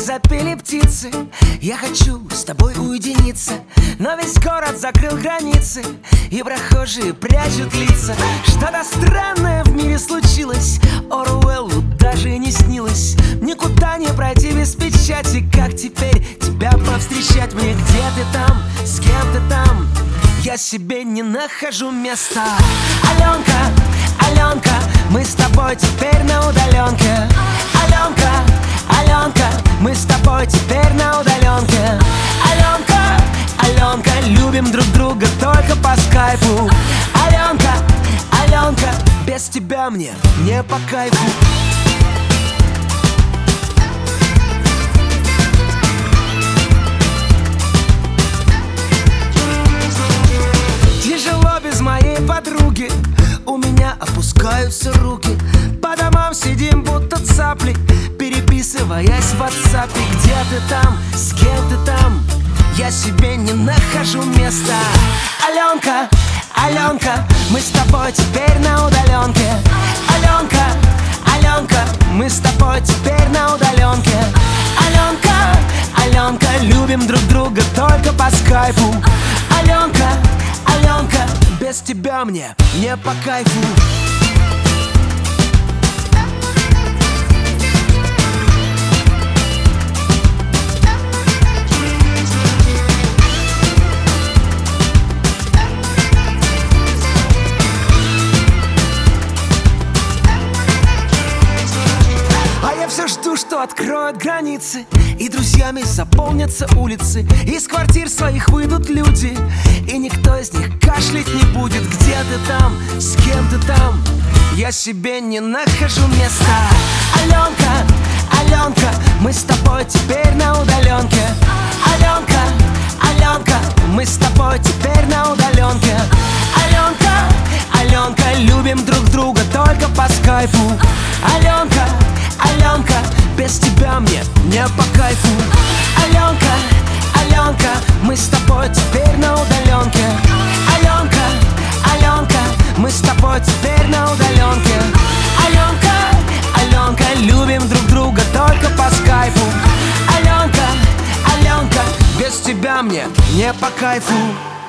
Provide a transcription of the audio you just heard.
запели птицы. Я хочу с тобой уединиться, но весь город закрыл границы, и прохожие прячут лица. Что-то странное в мире случилось, Оруэллу даже не снилось. Никуда не пройти без печати. Как теперь тебя повстречать мне? Где ты там? С кем ты там? Я себе не нахожу места. Аленка, Аленка, мы с тобой теперь на удаленке. Аленка, Аленка, мы с тобой теперь на удаленке. Аленка, Аленка, любим друг друга только по скайпу. Аленка, Аленка, без тебя мне не по кайфу. Тяжело без моей подруги, у меня опускаются руки. По домам сидим будто цапли, переписываясь в WhatsApp. Где ты там? С кем ты там? Я себе не нахожу места. Аленка, Аленка, мы с тобой теперь на удаленке. Аленка, Аленка, мы с тобой теперь на удаленке. Аленка, Аленка, любим друг друга только по скайпу. Аленка, Аленка, без тебя мне не по кайфу. Все жду, что откроют границы, и друзьями заполнятся улицы. Из квартир своих выйдут люди, и никто из них кашлять не будет. Где ты там? С кем ты там? Я себе не нахожу места. Аленка, Аленка, мы с тобой теперь на удаленке. Аленка, Аленка, мы с тобой теперь на удаленке. Аленка, Аленка, любим друг друга только по скайпу. Аленка, Аленка, без тебя мне не по кайфу. Аленка, Аленка, мы с тобой теперь на удаленке. Аленка, Аленка, мы с тобой теперь на удаленке. Аленка, Аленка, любим друг друга только по скайпу. Аленка, Аленка, без тебя мне не по кайфу.